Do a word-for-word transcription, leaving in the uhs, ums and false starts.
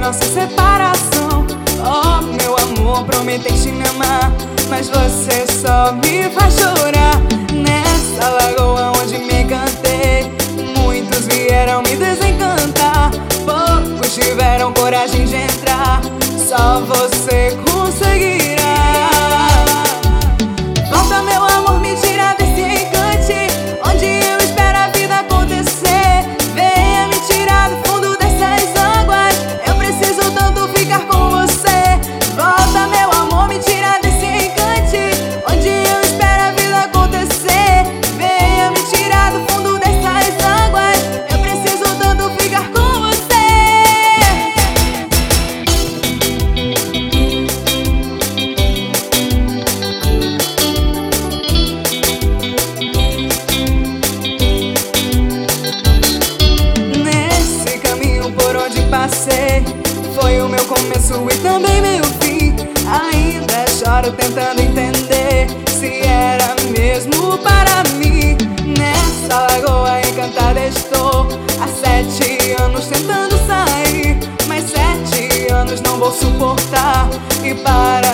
nossa separação. Oh, meu amor, prometeste me amar, mas você só me faz chorar. Nessa lagoa onde me encantei, muitos vieram me desencantar. Poucos tiveram coragem de entrar, só você conseguirá. Volta, meu amor, me tira desse encante, onde eu espero a vida acontecer. Venha me tirar do fundo dessas águas, eu preciso tanto ficar com você. Volta, meu amor, me tira desse encante, onde eu espero a vida acontecer. Venha me tirar do fundo dessas águas, eu preciso tanto ficar com você. Nesse caminho por onde passei, foi o meu começo e também meu fim. Ainda choro tentando entender se era mesmo para mim. Nessa lagoa encantada estou, há sete anos tentando sair, mas sete anos não vou suportar. E para